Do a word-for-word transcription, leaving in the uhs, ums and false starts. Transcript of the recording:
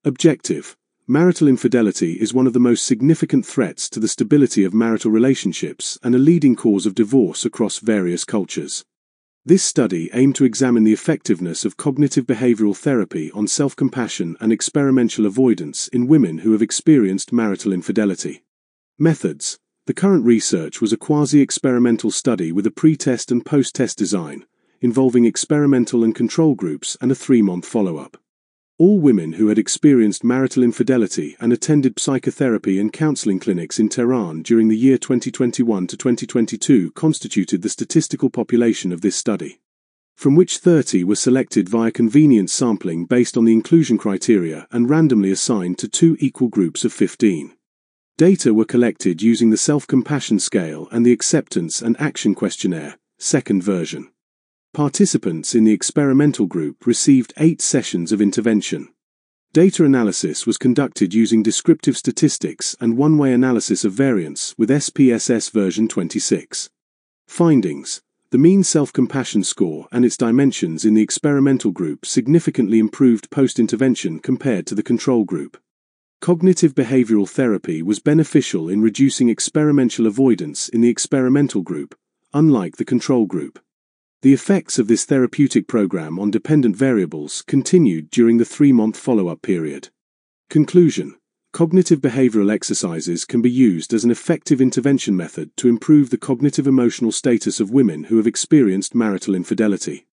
Objective: marital infidelity is one of the most significant threats to the stability of marital relationships and a leading cause of divorce across various cultures. This study aimed to examine the effectiveness of cognitive behavioral therapy on self-compassion and experimental avoidance in women who have experienced marital infidelity. Methods: the current research was a quasi-experimental study with a pre-test and post-test design, involving experimental and control groups and a three-month follow-up. All women who had experienced marital infidelity and attended psychotherapy and counseling clinics in Tehran during the year twenty twenty-one to twenty twenty-two constituted the statistical population of this study, from which thirty were selected via convenience sampling based on the inclusion criteria and randomly assigned to two equal groups of fifteen. Data were collected using the Self-Compassion Scale and the Acceptance and Action Questionnaire, second version. Participants in the experimental group received eight sessions of intervention. Data analysis was conducted using descriptive statistics and one-way analysis of variance with S P S S version twenty-six. Findings: the mean self-compassion score and its dimensions in the experimental group significantly improved post-intervention compared to the control group. Cognitive behavioral therapy was beneficial in reducing experimental avoidance in the experimental group, unlike the control group. The effects of this therapeutic program on dependent variables continued during the three-month follow-up period. Conclusion: cognitive behavioral exercises can be used as an effective intervention method to improve the cognitive emotional status of women who have experienced marital infidelity.